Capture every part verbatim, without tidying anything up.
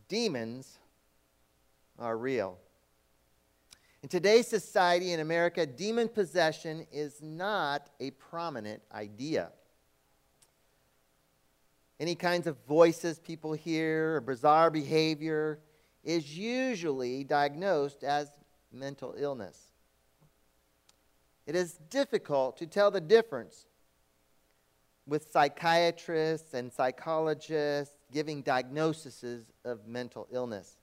demons are real. In today's society in America, demon possession is not a prominent idea. Any kinds of voices people hear or bizarre behavior is usually diagnosed as mental illness. It is difficult to tell the difference with psychiatrists and psychologists giving diagnoses of mental illness.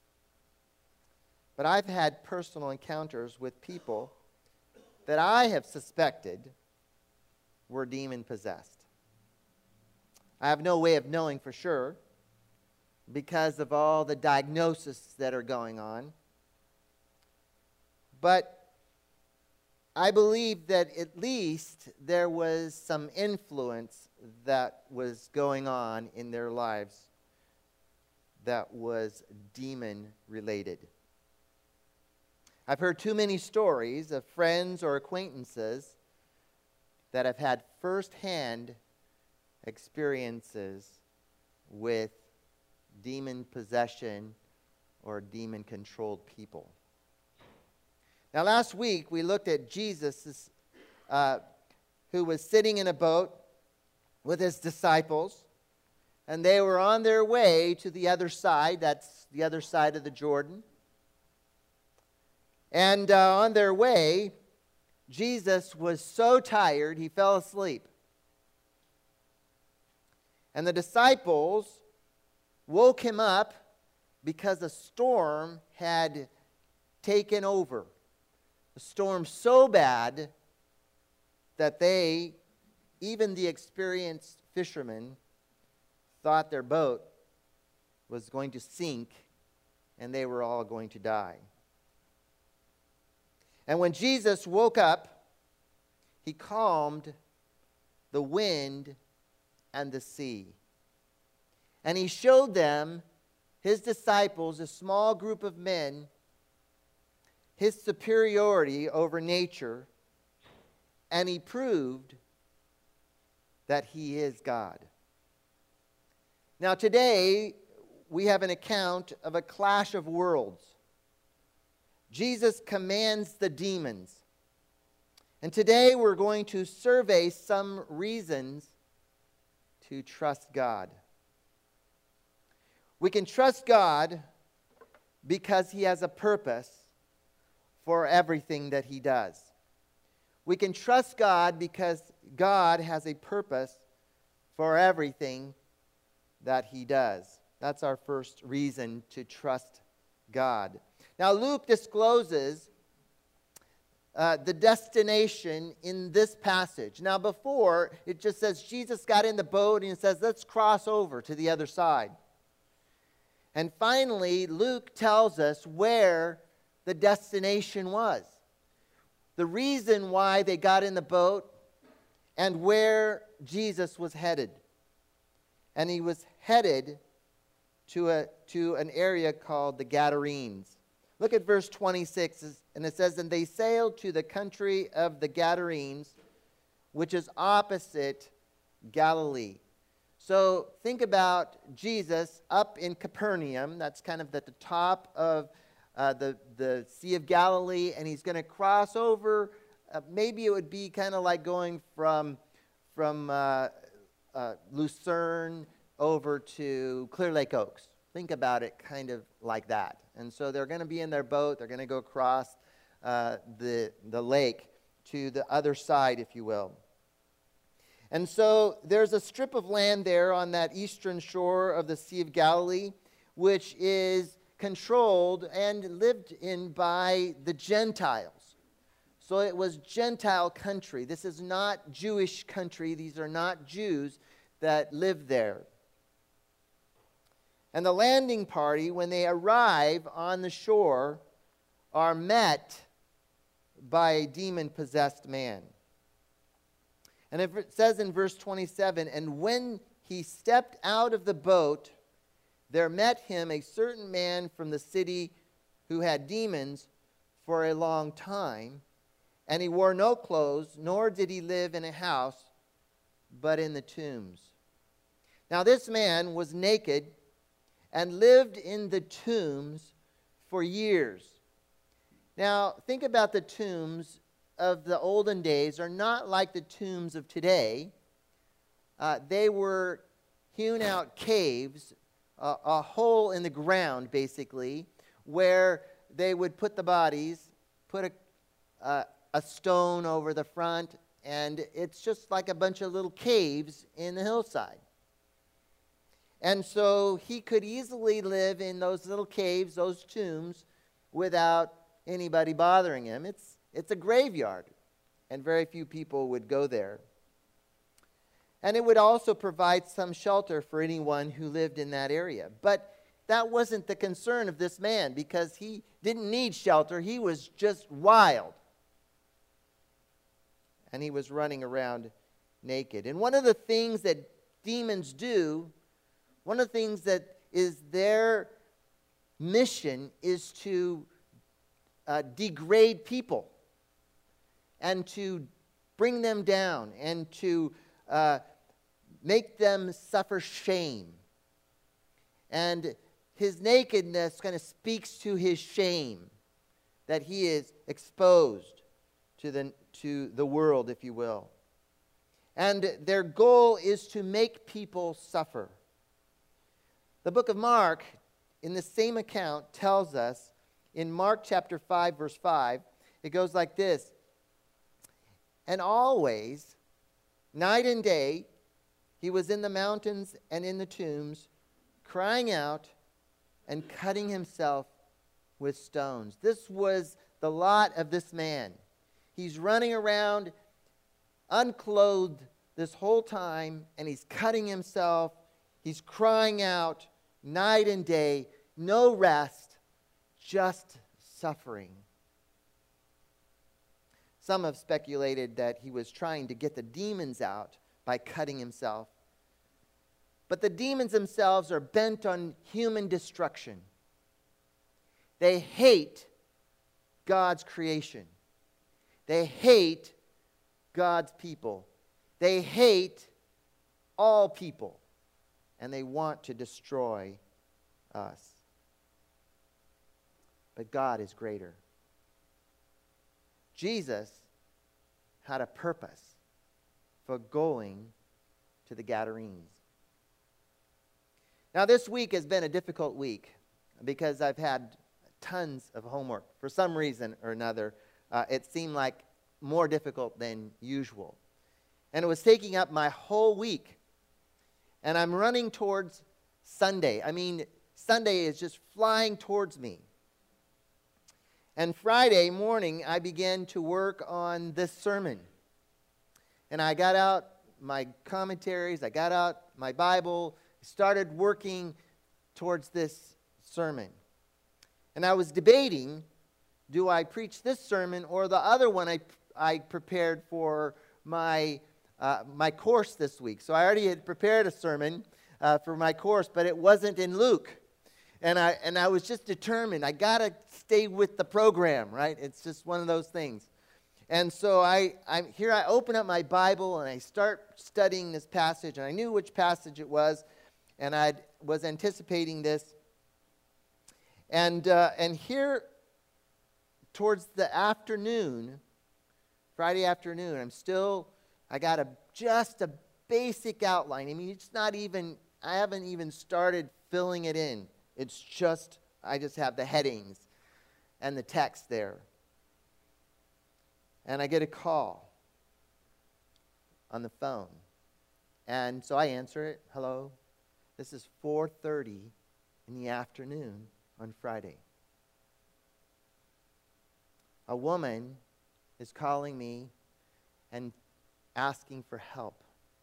But I've had personal encounters with people that I have suspected were demon-possessed. I have no way of knowing for sure because of all the diagnoses that are going on. But I believe that at least there was some influence that was going on in their lives that was demon-related. I've heard too many stories of friends or acquaintances that have had firsthand experiences with demon possession or demon-controlled people. Now, last week we looked at Jesus, uh, who was sitting in a boat with his disciples, and they were on their way to the other side. That's the other side of the Jordan. And uh, on their way, Jesus was so tired he fell asleep. And the disciples woke him up because a storm had taken over. A storm so bad that they, even the experienced fishermen, thought their boat was going to sink and they were all going to die. And when Jesus woke up, he calmed the wind and the sea. And he showed them, his disciples, a small group of men, his superiority over nature, and he proved that he is God. Now today, we have an account of a clash of worlds. Jesus commands the demons. And today we're going to survey some reasons to trust God. We can trust God because he has a purpose for everything that he does. We can trust God because God has a purpose for everything that he does. That's our first reason to trust God. Now, Luke discloses uh, the destination in this passage. Now, before, it just says Jesus got in the boat and it says, let's cross over to the other side. And finally, Luke tells us where the destination was. The reason why they got in the boat and where Jesus was headed. And he was headed to, a, to an area called the Gadarenes. Look at verse twenty-six, and it says, and they sailed to the country of the Gadarenes, which is opposite Galilee. So think about Jesus up in Capernaum. That's kind of at the top of uh, the, the Sea of Galilee, and he's going to cross over. Uh, maybe it would be kind of like going from, from uh, uh, Lucerne over to Clear Lake Oaks. Think about it kind of like that. And so they're going to be in their boat. They're going to go across uh, the, the lake to the other side, if you will. And so there's a strip of land there on that eastern shore of the Sea of Galilee, which is controlled and lived in by the Gentiles. So it was Gentile country. This is not Jewish country. These are not Jews that live there. And the landing party, when they arrive on the shore, are met by a demon-possessed man. And it says in verse twenty-seven, and when he stepped out of the boat, there met him a certain man from the city who had demons for a long time, and he wore no clothes, nor did he live in a house, but in the tombs. Now this man was naked, and lived in the tombs for years. Now, think about the tombs of the olden days are not like the tombs of today. Uh, they were hewn out caves, uh, a hole in the ground, basically, where they would put the bodies, put a, uh, a stone over the front, and it's just like a bunch of little caves in the hillside. And so he could easily live in those little caves, those tombs, without anybody bothering him. It's, it's a graveyard, and very few people would go there. And it would also provide some shelter for anyone who lived in that area. But that wasn't the concern of this man, because he didn't need shelter. He was just wild. And he was running around naked. And one of the things that demons do, one of the things that is their mission is to uh, degrade people and to bring them down and to uh, make them suffer shame. And his nakedness kind of speaks to his shame, that he is exposed to the, to the world, if you will. And their goal is to make people suffer. The book of Mark, in the same account, tells us, in Mark chapter five, verse five, it goes like this: "And always, night and day, he was in the mountains and in the tombs, crying out and cutting himself with stones." This was the lot of this man. He's running around unclothed this whole time, and he's cutting himself. He's crying out night and day, no rest, just suffering. Some have speculated that he was trying to get the demons out by cutting himself. But the demons themselves are bent on human destruction. They hate God's creation. They hate God's people. They hate all people. And they want to destroy us. But God is greater. Jesus had a purpose for going to the Gadarenes. Now, this week has been a difficult week because I've had tons of homework. For some reason or another, uh, it seemed like more difficult than usual. And it was taking up my whole week. And I'm running towards Sunday. I mean, Sunday is just flying towards me. And Friday morning, I began to work on this sermon. And I got out my commentaries, I got out my Bible, started working towards this sermon. And I was debating, do I preach this sermon or the other one I, I prepared for my, uh, my course this week. So I already had prepared a sermon uh, for my course, but it wasn't in Luke. And I, and I was just determined, I got to stay with the program, right? It's just one of those things. And so I, I'm here I open up my Bible and I start studying this passage. And I knew which passage it was. And I was anticipating this. And, uh, and here, towards the afternoon, Friday afternoon, I'm still, I got a just a basic outline. I mean, it's not even, I haven't even started filling it in. It's just, I just have the headings and the text there. And I get a call on the phone. And so I answer it. Hello. This is four thirty in the afternoon on Friday. A woman is calling me and asking for help.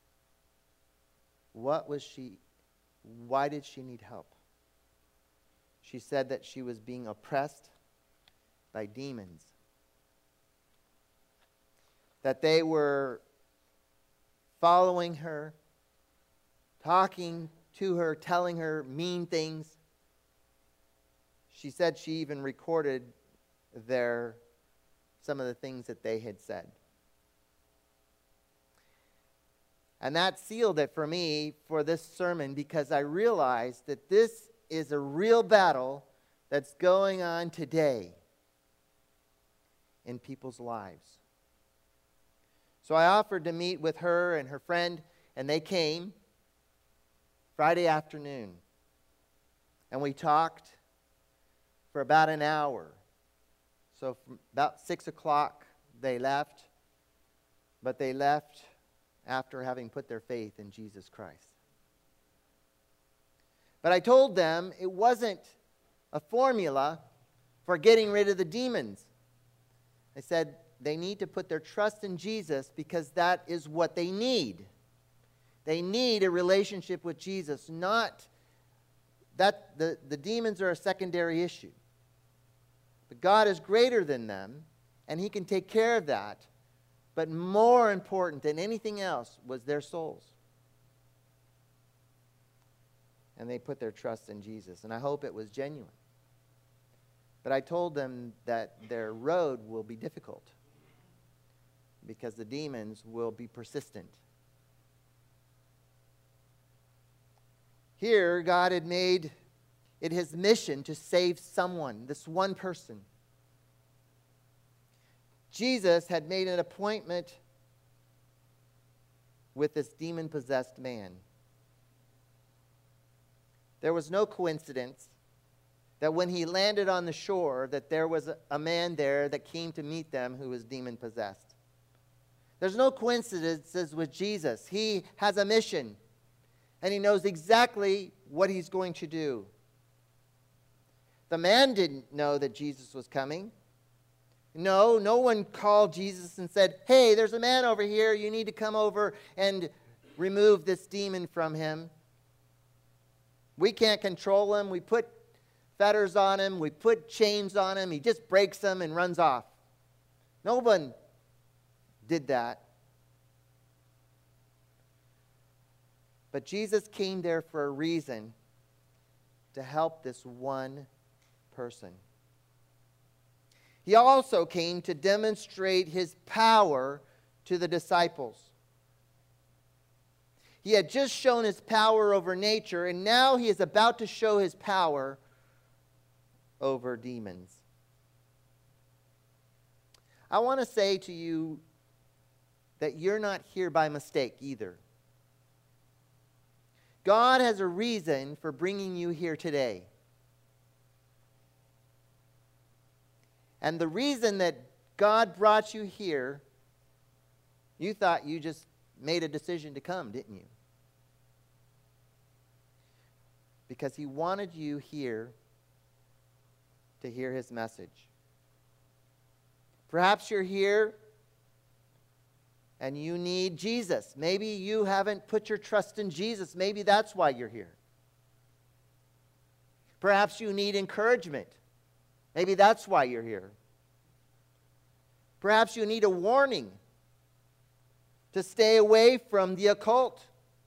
What was she, why did she need help? She said that she was being oppressed by demons. That they were following her, talking to her, telling her mean things. She said she even recorded their, some of the things that they had said. And that sealed it for me for this sermon, because I realized that this is a real battle that's going on today in people's lives. So I offered to meet with her and her friend, and they came Friday afternoon. And we talked for about an hour. So from about six o'clock they left, but they left after having put their faith in Jesus Christ. But I told them it wasn't a formula for getting rid of the demons. I said they need to put their trust in Jesus because that is what they need. They need a relationship with Jesus, not that the, the demons are a secondary issue. But God is greater than them, and He can take care of that. But more important than anything else was their souls. And they put their trust in Jesus. And I hope it was genuine. But I told them that their road will be difficult because the demons will be persistent. Here, God had made it His mission to save someone, this one person. Jesus had made an appointment with this demon-possessed man. There was no coincidence that when He landed on the shore, that there was a man there that came to meet them who was demon-possessed. There's no coincidences with Jesus. He has a mission, and He knows exactly what He's going to do. The man didn't know that Jesus was coming. No, no one called Jesus and said, hey, there's a man over here. You need to come over and remove this demon from him. We can't control him. We put fetters on him. We put chains on him. He just breaks them and runs off. No one did that. But Jesus came there for a reason, to help this one person. He also came to demonstrate His power to the disciples. He had just shown His power over nature, and now He is about to show His power over demons. I want to say to you that you're not here by mistake either. God has a reason for bringing you here today. And the reason that God brought you here, you thought you just made a decision to come, didn't you? Because He wanted you here to hear His message. Perhaps you're here and you need Jesus. Maybe you haven't put your trust in Jesus. Maybe that's why you're here. Perhaps you need encouragement. Maybe that's why you're here. Perhaps you need a warning to stay away from the occult.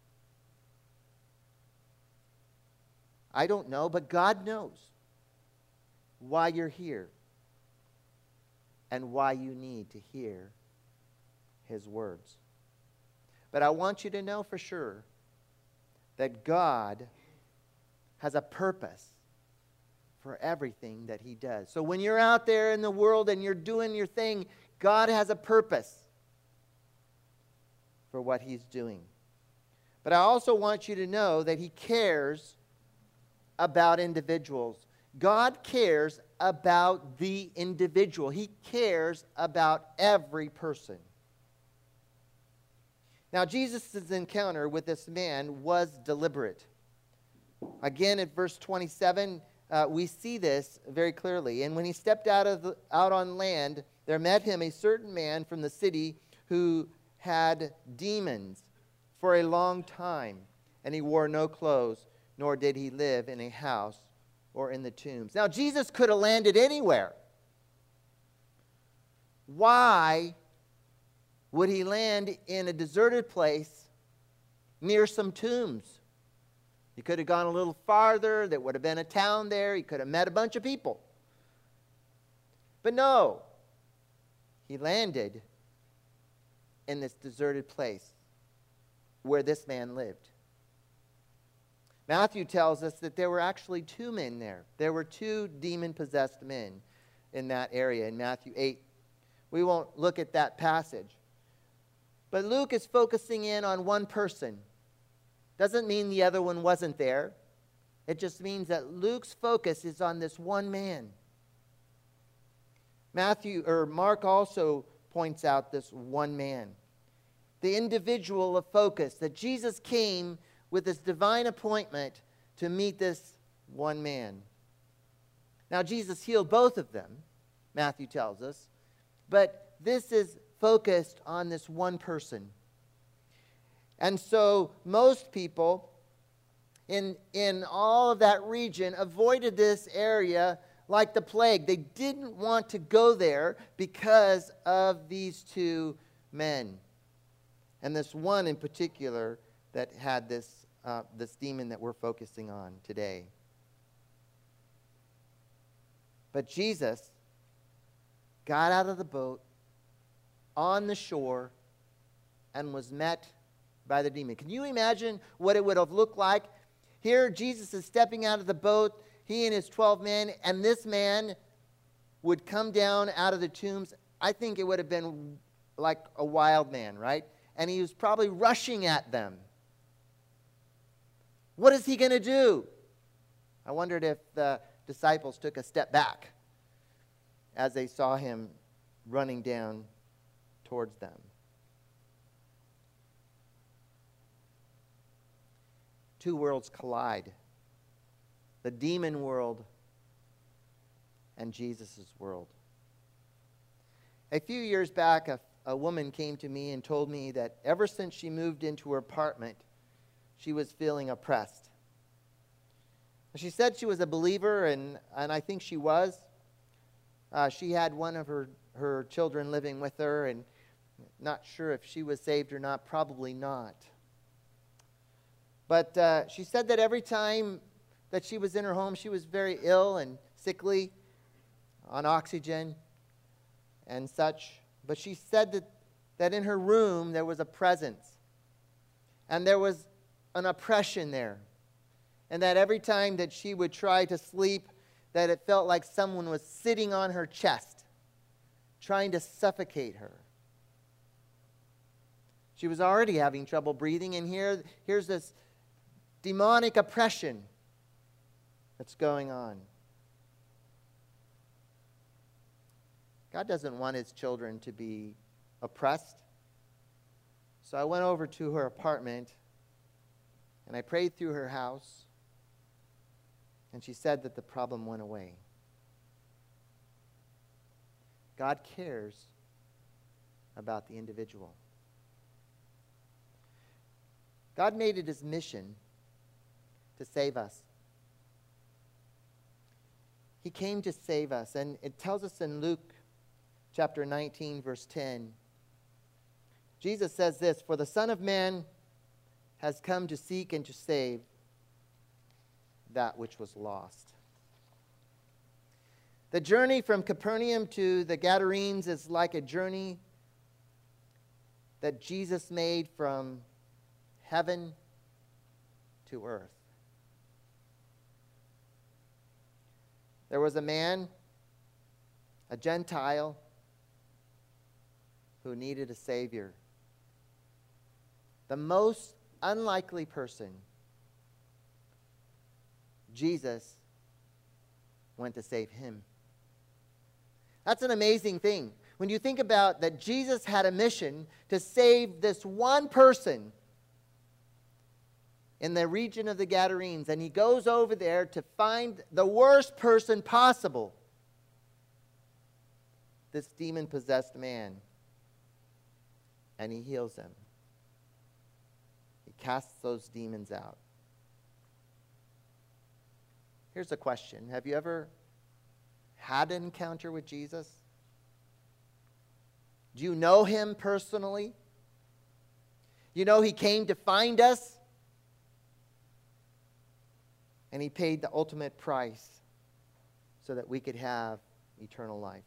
I don't know, but God knows why you're here and why you need to hear His words. But I want you to know for sure that God has a purpose for everything that He does. So when you're out there in the world and you're doing your thing, God has a purpose for what He's doing. But I also want you to know that He cares about individuals. God cares about the individual. He cares about every person. Now, Jesus' encounter with this man was deliberate. Again, at verse twenty-seven, Uh, we see this very clearly. And when he stepped out of the, out on land, there met him a certain man from the city who had demons for a long time, and he wore no clothes, nor did he live in a house or in the tombs. Now, Jesus could have landed anywhere. Why would He land in a deserted place near some tombs? He could have gone a little farther. There would have been a town there. He could have met a bunch of people. But no. He landed in this deserted place where this man lived. Matthew tells us that there were actually two men there. There were two demon-possessed men in that area in Matthew eight. We won't look at that passage. But Luke is focusing in on one person. Doesn't mean the other one wasn't there. It just means that Luke's focus is on this one man. Matthew or Mark also points out this one man. The individual of focus, that Jesus came with this divine appointment to meet this one man. Now, Jesus healed both of them, Matthew tells us, but this is focused on this one person. And so most people in, in all of that region avoided this area like the plague. They didn't want to go there because of these two men. And this one in particular that had this, uh, this demon that we're focusing on today. But Jesus got out of the boat on the shore and was met by the demon. Can you imagine what it would have looked like? Here Jesus is stepping out of the boat, he and his twelve men, and this man would come down out of the tombs. I think it would have been like a wild man, right? And he was probably rushing at them. What is he going to do? I wondered if the disciples took a step back as they saw him running down towards them. Two worlds collide. The demon world and Jesus' world. A few years back, a, a woman came to me and told me that ever since she moved into her apartment, she was feeling oppressed. She said she was a believer, and, and I think she was. Uh, she had one of her, her children living with her, and not sure if she was saved or not, probably not. But uh, she said that every time that she was in her home, she was very ill and sickly, on oxygen and such. But she said that, that in her room there was a presence. And there was an oppression there. And that every time that she would try to sleep, that it felt like someone was sitting on her chest, trying to suffocate her. She was already having trouble breathing, and here, here's this demonic oppression that's going on. God doesn't want his children to be oppressed. So I went over to her apartment and I prayed through her house, and she said that the problem went away. God cares about the individual. God made it his mission to save us. He came to save us. And it tells us in Luke chapter nineteen, verse ten, Jesus says this, "For the Son of Man has come to seek and to save that which was lost." The journey from Capernaum to the Gadarenes is like a journey that Jesus made from heaven to earth. There was a man, a Gentile, who needed a Savior. The most unlikely person, Jesus went to save him. That's an amazing thing. When you think about that Jesus had a mission to save this one person in the region of the Gadarenes, and he goes over there to find the worst person possible, this demon-possessed man, and he heals him. He casts those demons out. Here's a question. Have you ever had an encounter with Jesus? Do you know him personally? You know he came to find us, and he paid the ultimate price so that we could have eternal life.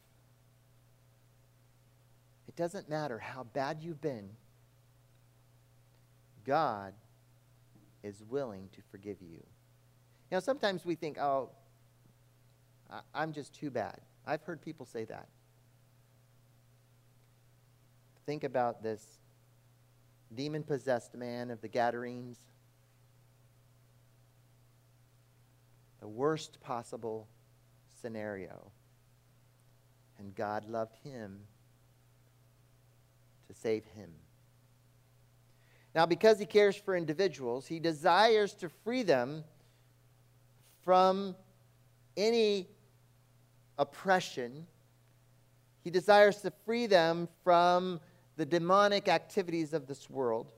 It doesn't matter how bad you've been. God is willing to forgive you. You know, sometimes we think, oh, I- I'm just too bad. I've heard people say that. Think about this demon-possessed man of the Gadarenes. The worst possible scenario. And God loved him to save him. Now, because he cares for individuals, he desires to free them from any oppression. He desires to free them from the demonic activities of this world.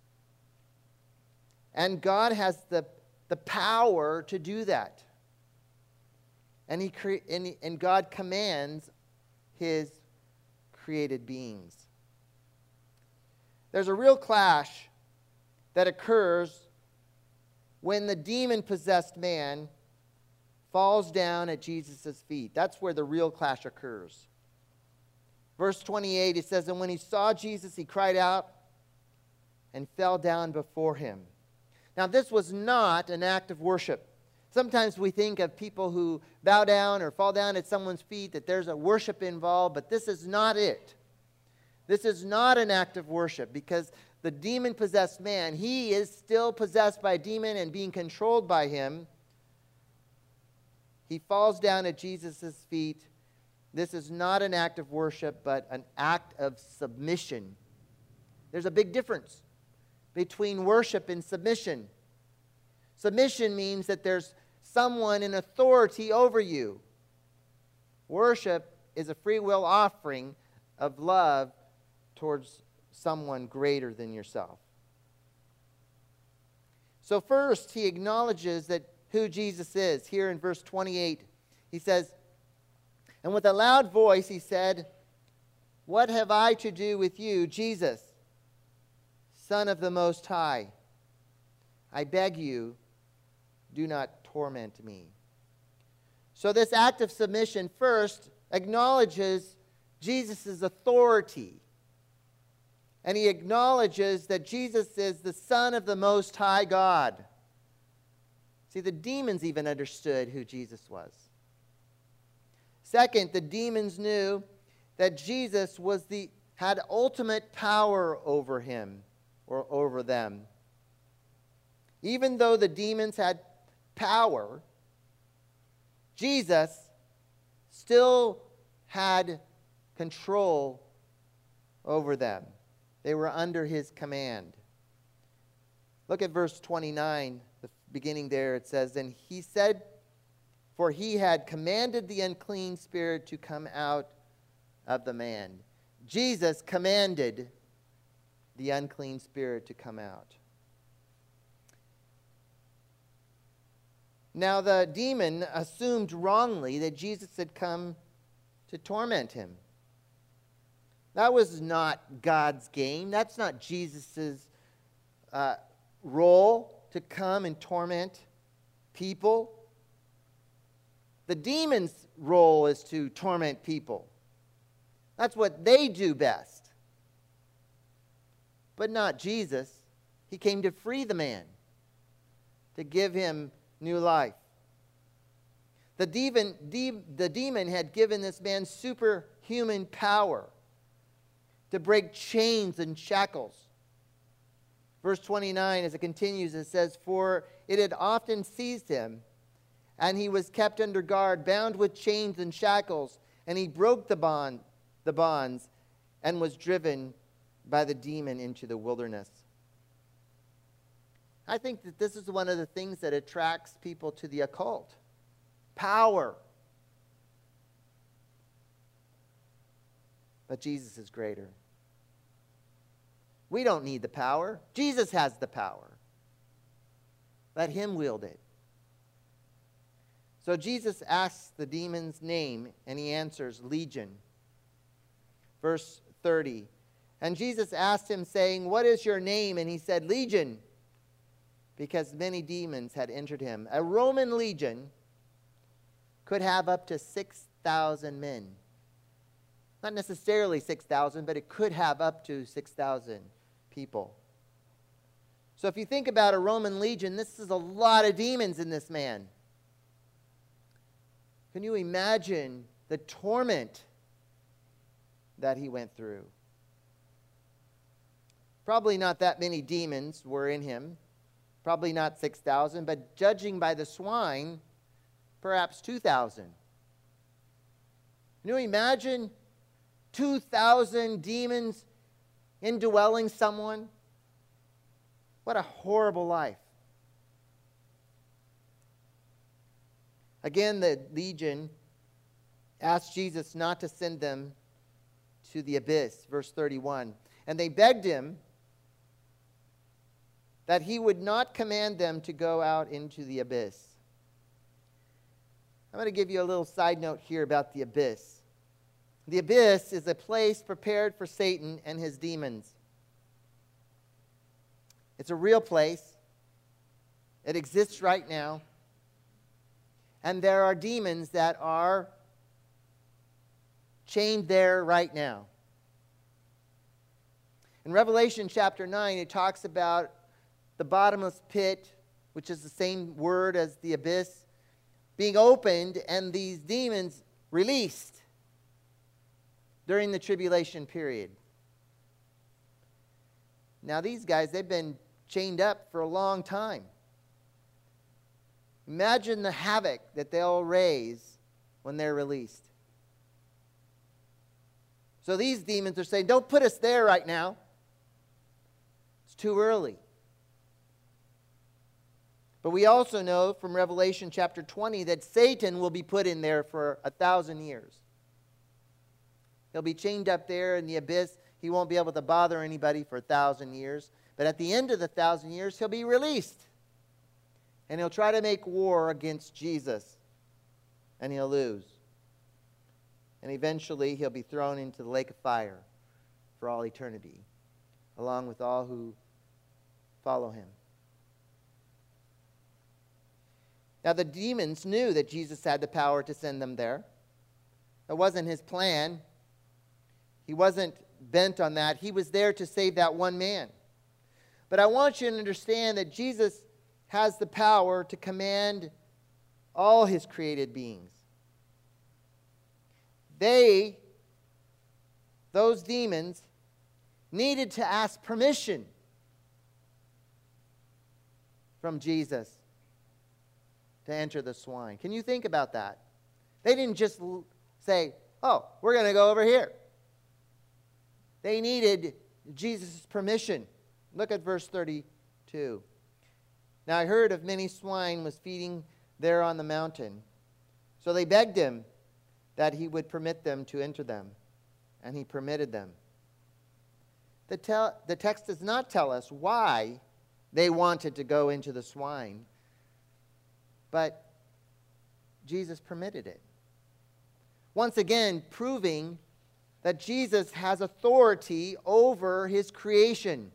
And God has the, the power to do that. And, he cre- and, he, and God commands his created beings. There's a real clash that occurs when the demon-possessed man falls down at Jesus' feet. That's where the real clash occurs. Verse twenty-eight, it says, and when he saw Jesus, he cried out and fell down before him. Now, this was not an act of worship. Sometimes we think of people who bow down or fall down at someone's feet, that there's a worship involved, but this is not it. This is not an act of worship, because the demon-possessed man, he is still possessed by a demon and being controlled by him. He falls down at Jesus' feet. This is not an act of worship, but an act of submission. There's a big difference between worship and submission. Submission means that there's someone in authority over you. Worship is a free will offering of love towards someone greater than yourself. So first, he acknowledges that who Jesus is. Here in verse twenty-eight, he says, and with a loud voice he said, what have I to do with you, Jesus, Son of the Most High? I beg you, do not torment me. So this act of submission first acknowledges Jesus' authority. And he acknowledges that Jesus is the Son of the Most High God. See, the demons even understood who Jesus was. Second, the demons knew that Jesus was the, had ultimate power over him or over them. Even though the demons had power, Jesus still had control over them. They were under his command. Look at verse twenty-nine, the beginning there. It says, and he said, for he had commanded the unclean spirit to come out of the man. Jesus commanded the unclean spirit to come out. Now the demon assumed wrongly that Jesus had come to torment him. That was not God's game. That's not Jesus' uh, role to come and torment people. The demon's role is to torment people. That's what they do best. But not Jesus. He came to free the man, to give him new life. The demon, de- the demon had given this man superhuman power to break chains and shackles. Verse twenty-nine, as it continues, it says, for it had often seized him, and he was kept under guard, bound with chains and shackles, and he broke the bond, the bonds, and was driven by the demon into the wilderness. I think that this is one of the things that attracts people to the occult. Power. But Jesus is greater. We don't need the power. Jesus has the power. Let him wield it. So Jesus asks the demon's name, and he answers, Legion. Verse thirty. And Jesus asked him, saying, what is your name? And he said, Legion, because many demons had entered him. A Roman legion could have up to six thousand men. Not necessarily six thousand, but it could have up to six thousand people. So if you think about a Roman legion, this is a lot of demons in this man. Can you imagine the torment that he went through? Probably not that many demons were in him. Probably not six thousand, but judging by the swine, perhaps two thousand. Can you imagine two thousand demons indwelling someone? What a horrible life. Again, the legion asked Jesus not to send them to the abyss, verse thirty-one. And they begged him that he would not command them to go out into the abyss. I'm going to give you a little side note here about the abyss. The abyss is a place prepared for Satan and his demons. It's a real place. It exists right now. And there are demons that are chained there right now. In Revelation chapter nine, it talks about the bottomless pit, which is the same word as the abyss, being opened and these demons released during the tribulation period. Now these guys, they've been chained up for a long time. Imagine the havoc that they'll raise when they're released. So these demons are saying, don't put us there right now. It's too early. But we also know from Revelation chapter twenty that Satan will be put in there for a thousand years. He'll be chained up there in the abyss. He won't be able to bother anybody for a thousand years. But at the end of the thousand years, he'll be released. And he'll try to make war against Jesus. And he'll lose. And eventually he'll be thrown into the lake of fire for all eternity, along with all who follow him. Now the demons knew that Jesus had the power to send them there. That wasn't his plan. He wasn't bent on that. He was there to save that one man. But I want you to understand that Jesus has the power to command all his created beings. They, those demons, needed to ask permission from Jesus to enter the swine. Can you think about that? They didn't just say, oh, we're going to go over here. They needed Jesus' permission. Look at verse thirty-two. Now I heard of many swine was feeding there on the mountain. So they begged him that he would permit them to enter them. And he permitted them. The, tel- the text does not tell us why they wanted to go into the swine. But Jesus permitted it. Once again, proving that Jesus has authority over his creation.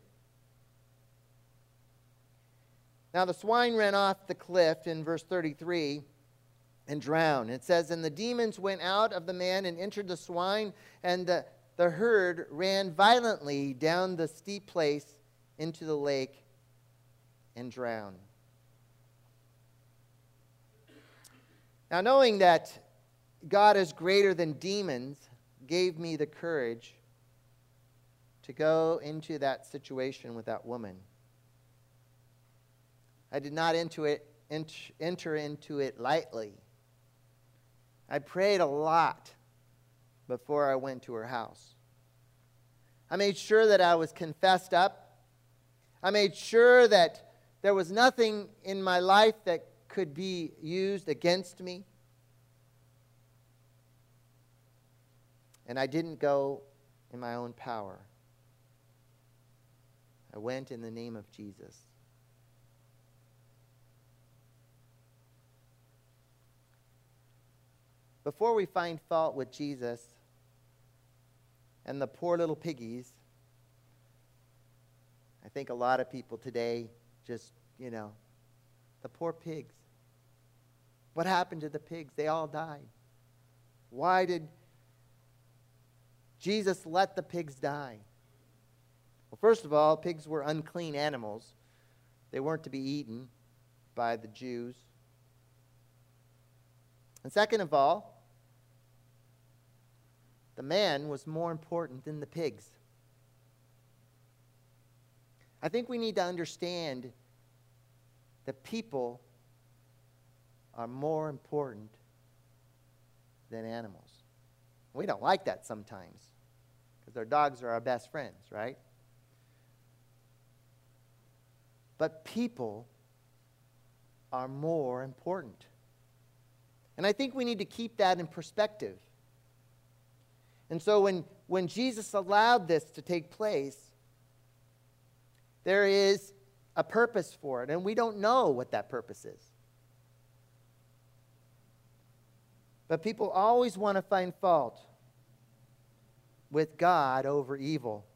Now the swine ran off the cliff in verse thirty-three and drowned. It says, and the demons went out of the man and entered the swine, and the, the herd ran violently down the steep place into the lake and drowned. Now knowing that God is greater than demons gave me the courage to go into that situation with that woman. I did not enter, it, enter into it lightly. I prayed a lot before I went to her house. I made sure that I was confessed up. I made sure that there was nothing in my life that could be used against me. And I didn't go in my own power. I went in the name of Jesus. Before we find fault with Jesus and the poor little piggies, I think a lot of people today just, you know, the poor pigs. What happened to the pigs? They all died. Why did Jesus let the pigs die? Well, first of all, pigs were unclean animals. They weren't to be eaten by the Jews. And second of all, the man was more important than the pigs. I think we need to understand that people are more important than animals. We don't like that sometimes because our dogs are our best friends, right? But people are more important. And I think we need to keep that in perspective. And so when, when Jesus allowed this to take place, there is a purpose for it, and we don't know what that purpose is. But people always want to find fault with God over evil.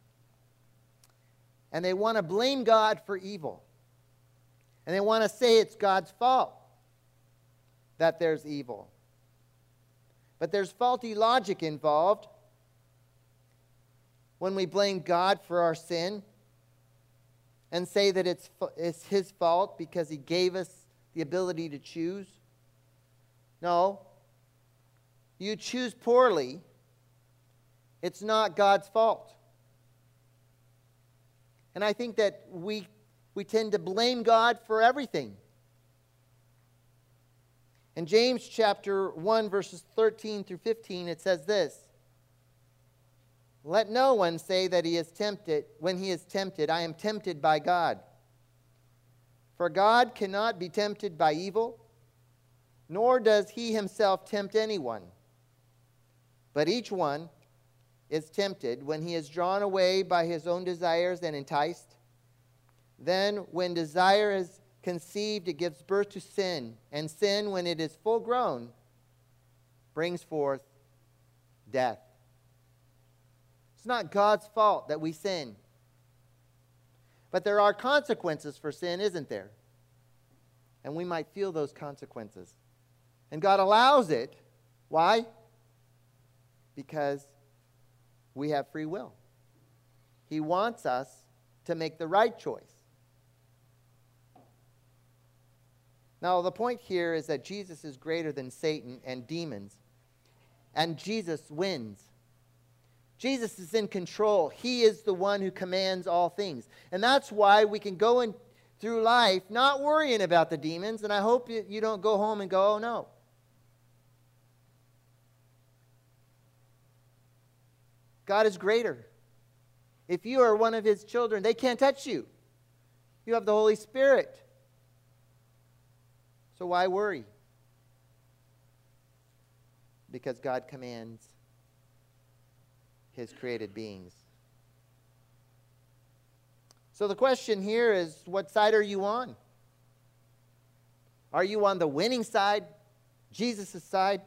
And they want to blame God for evil. And they want to say it's God's fault that there's evil. But there's faulty logic involved when we blame God for our sin and say that it's, it's His fault because He gave us the ability to choose. No. You choose poorly. It's not God's fault. And I think that we, we tend to blame God for everything. In James chapter one, verses thirteen through fifteen, it says this: "Let no one say that he is tempted, when he is tempted, I am tempted by God. For God cannot be tempted by evil, nor does He Himself tempt anyone. But each one is tempted when he is drawn away by his own desires and enticed. Then, when desire is conceived, it gives birth to sin. And sin, when it is full grown, brings forth death." It's not God's fault that we sin. But there are consequences for sin, isn't there? And we might feel those consequences. And God allows it. Why? Because we have free will. He wants us to make the right choice. Now, the point here is that Jesus is greater than Satan and demons. And Jesus wins. Jesus is in control. He is the one who commands all things. And that's why we can go in through life not worrying about the demons. And I hope you, you don't go home and go, oh no. God is greater. If you are one of His children, they can't touch you. You have the Holy Spirit. So why worry? Because God commands His created beings. So the question here is, what side are you on? Are you on the winning side, Jesus' side?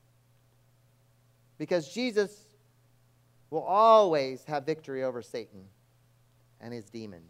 Because Jesus will always have victory over Satan and his demons.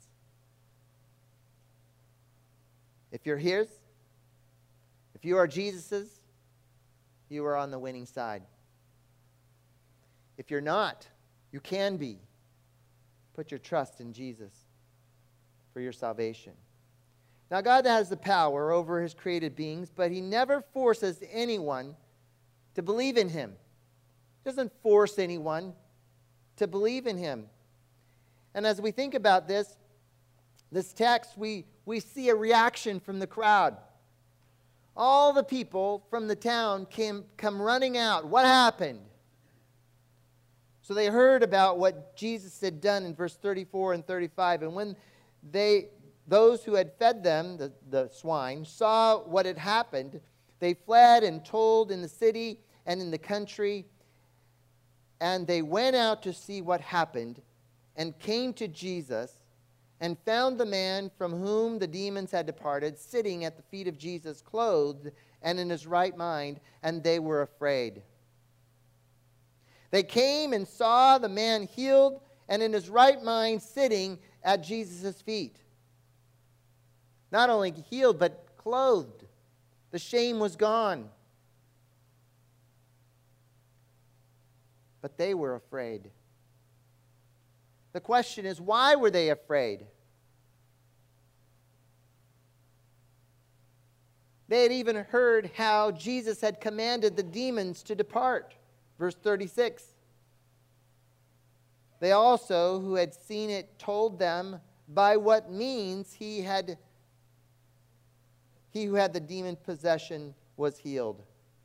If you're His, if you are Jesus's, you are on the winning side. If you're not, you can be. Put your trust in Jesus for your salvation. Now, God has the power over His created beings, but He never forces anyone to believe in Him. He doesn't force anyone to believe in Him. And as we think about this, this text, we, we see a reaction from the crowd. All the people from the town came, come running out. What happened? So they heard about what Jesus had done in verse thirty-four and thirty-five. And when they, those who had fed them, the, the swine, saw what had happened, they fled and told in the city and in the country. And they went out to see what happened, and came to Jesus, and found the man from whom the demons had departed, sitting at the feet of Jesus, clothed and in his right mind, and they were afraid. They came and saw the man healed, and in his right mind, sitting at Jesus' feet. Not only healed, but clothed. The shame was gone. But they were afraid. The question is, why were they afraid? They had even heard how Jesus had commanded the demons to depart. Verse thirty-six. They also, who had seen it, told them by what means he had he who had the demon possession was healed.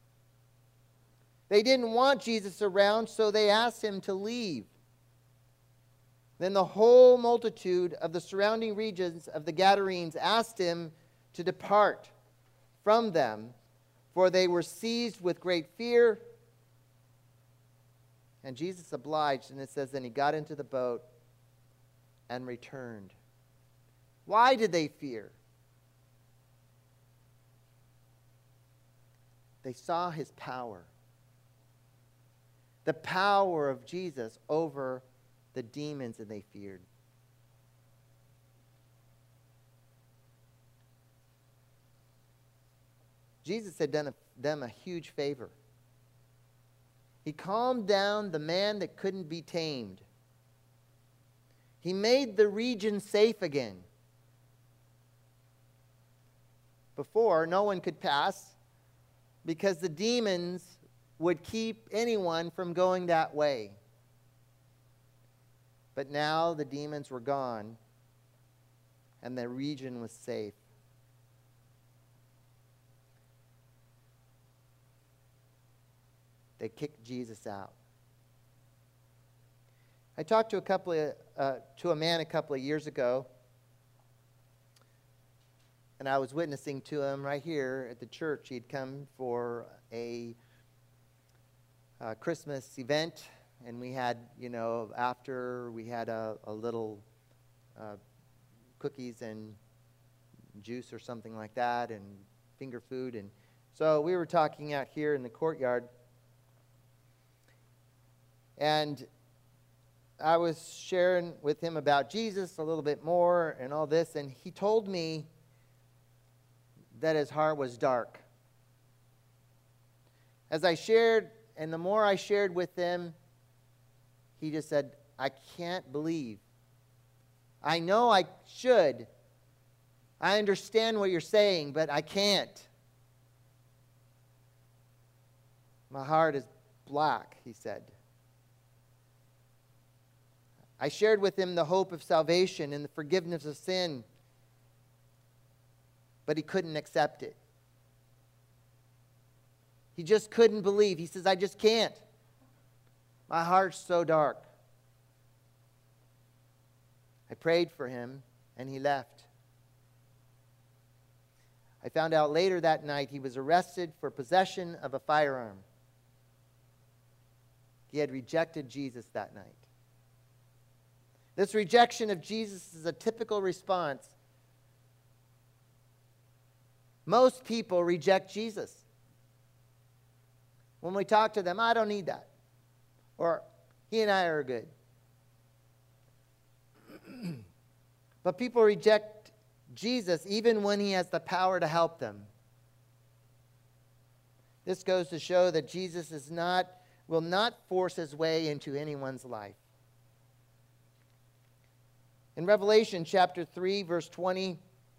They didn't want Jesus around, so they asked him to leave. Then the whole multitude of the surrounding regions of the Gadarenes asked him to depart from them, for they were seized with great fear. And Jesus obliged, and it says, then he got into the boat and returned. Why did they fear? They saw his power. The power of Jesus over the demons, and they feared. Jesus had done a, them a huge favor. He calmed down the man that couldn't be tamed. He made the region safe again. Before, no one could pass because the demons would keep anyone from going that way. But now the demons were gone and the region was safe. They kicked Jesus out. I talked to a couple of, uh, to a man a couple of years ago, and I was witnessing to him right here at the church. He'd come for a uh, Christmas event, and we had, you know, after we had a, a little uh, cookies and juice or something like that, and finger food, and so we were talking out here in the courtyard. And I was sharing with him about Jesus a little bit more and all this, and he told me that his heart was dark. As I shared, and the more I shared with him, he just said, I can't believe. I know I should. I understand what you're saying, but I can't. My heart is black, he said. I shared with him the hope of salvation and the forgiveness of sin, but he couldn't accept it. He just couldn't believe. He says, I just can't. My heart's so dark. I prayed for him, and he left. I found out later that night he was arrested for possession of a firearm. He had rejected Jesus that night. This rejection of Jesus is a typical response. Most people reject Jesus. When we talk to them, I don't need that. Or, he and I are good. But people reject Jesus even when he has the power to help them. This goes to show that Jesus is not, will not force his way into anyone's life. In Revelation chapter three, verse twenty,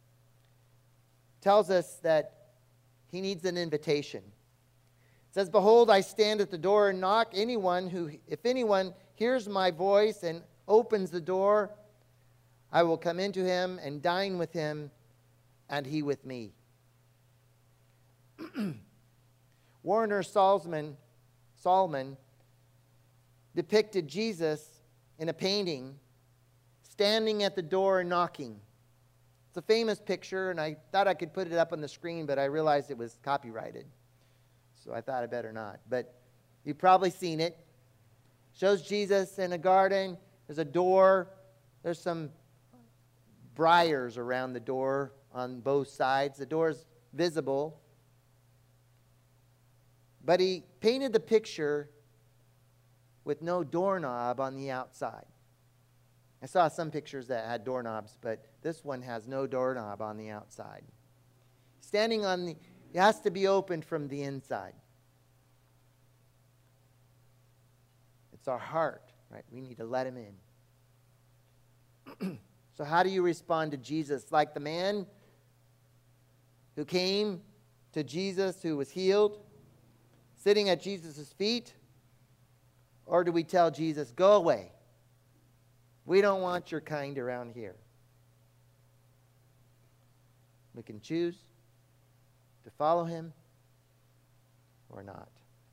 tells us that he needs an invitation. It says, behold, I stand at the door and knock. Anyone who, if anyone hears my voice and opens the door, I will come into him and dine with him, and he with me. Warner Salzman, Salman depicted Jesus in a painting standing at the door and knocking. It's a famous picture, and I thought I could put it up on the screen, but I realized it was copyrighted. So I thought I better not. But you've probably seen it. Shows Jesus in a garden. There's a door. There's some briars around the door on both sides. The door's visible. But he painted the picture with no doorknob on the outside. I saw some pictures that had doorknobs, but this one has no doorknob on the outside. Standing on the, it has to be opened from the inside. It's our heart, right? We need to let him in. So how do you respond to Jesus? Like the man who came to Jesus who was healed, sitting at Jesus' feet? Or do we tell Jesus, go away? We don't want your kind around here. We can choose to follow him or not.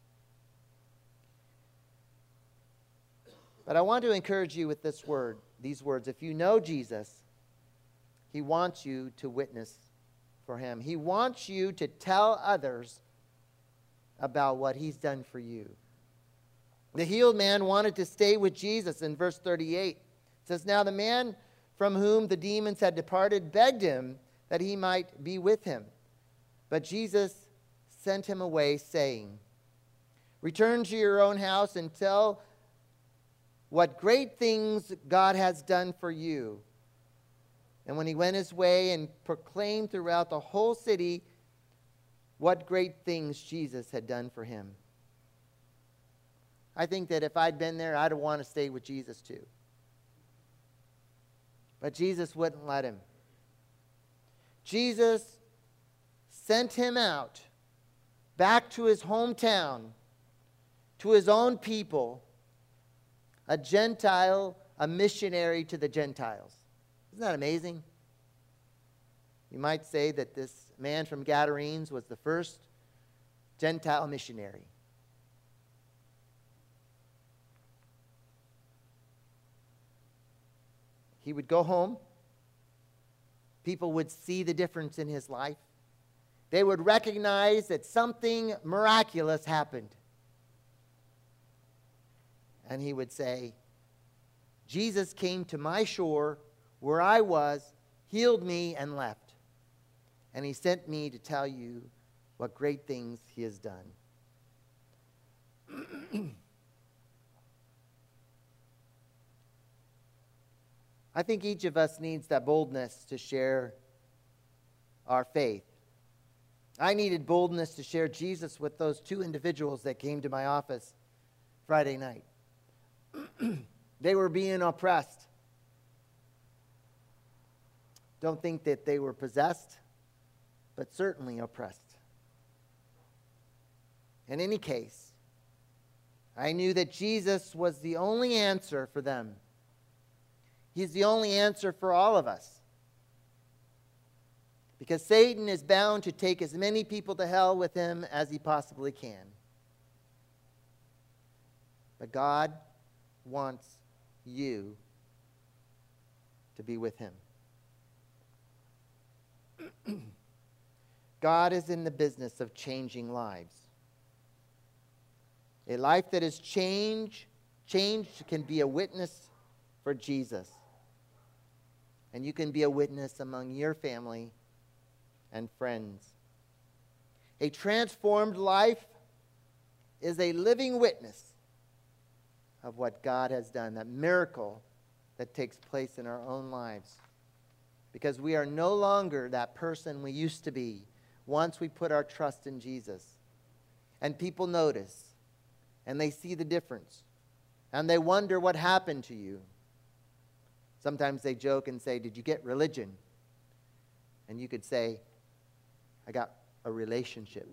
But I want to encourage you with this word, these words. If you know Jesus, he wants you to witness for him. He wants you to tell others about what he's done for you. The healed man wanted to stay with Jesus in verse thirty-eight. It says, now the man from whom the demons had departed begged him that he might be with him. But Jesus sent him away, saying, return to your own house and tell what great things God has done for you. And when he went his way and proclaimed throughout the whole city what great things Jesus had done for him. I think that if I'd been there, I'd want to stay with Jesus too. But Jesus wouldn't let him. Jesus sent him out back to his hometown, to his own people, a Gentile, a missionary to the Gentiles. Isn't that amazing? You might say that this man from Gadarenes was the first Gentile missionary. He would go home. People would see the difference in his life. They would recognize that something miraculous happened. And he would say, Jesus came to my shore where I was, healed me, and left. And he sent me to tell you what great things he has done. I think each of us needs that boldness to share our faith. I needed boldness to share Jesus with those two individuals that came to my office Friday night. They were being oppressed. Don't think that they were possessed, but certainly oppressed. In any case, I knew that Jesus was the only answer for them. He's the only answer for all of us. Because Satan is bound to take as many people to hell with him as he possibly can. But God wants you to be with him. God is in the business of changing lives. A life that is changed, changed can be a witness for Jesus. And you can be a witness among your family and friends. A transformed life is a living witness of what God has done, that miracle that takes place in our own lives. Because we are no longer that person we used to be once we put our trust in Jesus. And people notice, and they see the difference, and they wonder what happened to you. Sometimes they joke and say, did you get religion? And you could say, I got a relationship.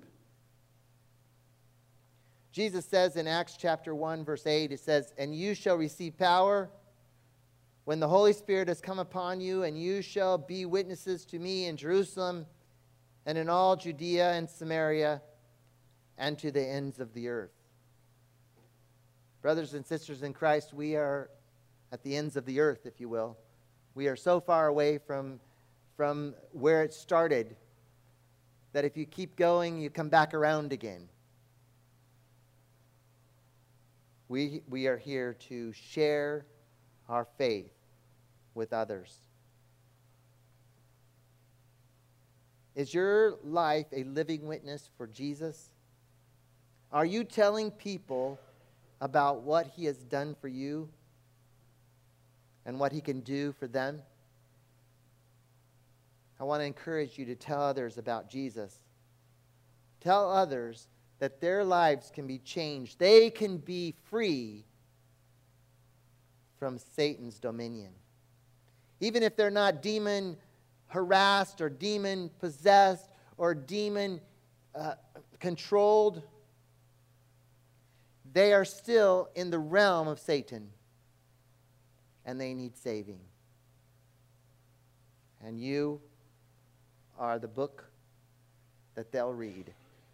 Jesus says in Acts chapter one, verse eight, it says, and you shall receive power when the Holy Spirit has come upon you, and you shall be witnesses to me in Jerusalem and in all Judea and Samaria and to the ends of the earth. Brothers and sisters in Christ, we are at the ends of the earth, if you will. We are so far away from, from where it started that if you keep going, you come back around again. We, we are here to share our faith with others. Is your life a living witness for Jesus? Are you telling people about what he has done for you and what he can do for them? I want to encourage you to tell others about Jesus. Tell others that their lives can be changed. They can be free from Satan's dominion. Even if they're not demon harassed or demon possessed or demon uh, controlled, they are still in the realm of Satan. And they need saving. And you are the book that they'll read.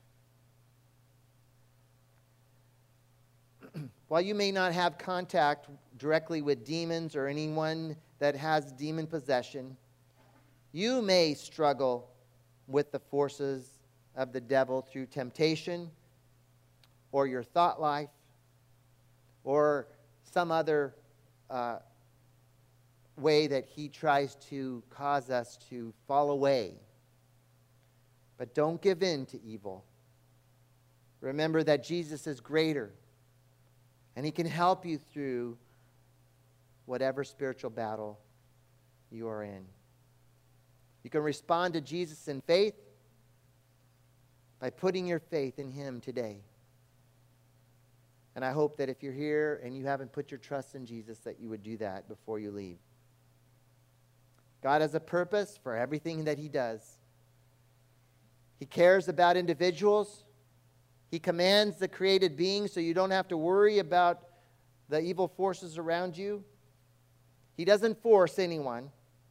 While you may not have contact directly with demons or anyone that has demon possession, you may struggle with the forces of the devil through temptation or your thought life or some other uh, way that he tries to cause us to fall away. But don't give in to evil. Remember that Jesus is greater, and he can help you through whatever spiritual battle you are in. You can respond to Jesus in faith by putting your faith in him today. And I hope that if you're here and you haven't put your trust in Jesus, that you would do that before you leave. God has a purpose for everything that he does. He cares about individuals. He commands the created beings so you don't have to worry about the evil forces around you. He doesn't force anyone.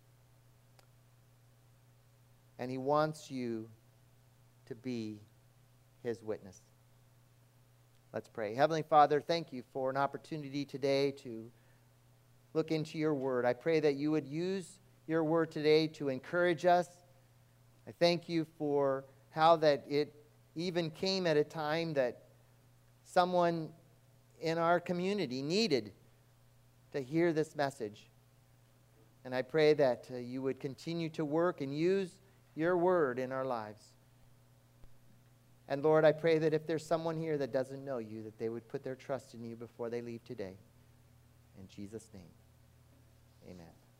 And he wants you to be his witness. Let's pray. Heavenly Father, thank you for an opportunity today to look into your word. I pray that you would use your word today to encourage us. I thank you for how that it even came at a time that someone in our community needed to hear this message. And I pray that uh, you would continue to work and use your word in our lives. And Lord, I pray that if there's someone here that doesn't know you, that they would put their trust in you before they leave today. In Jesus' name, amen.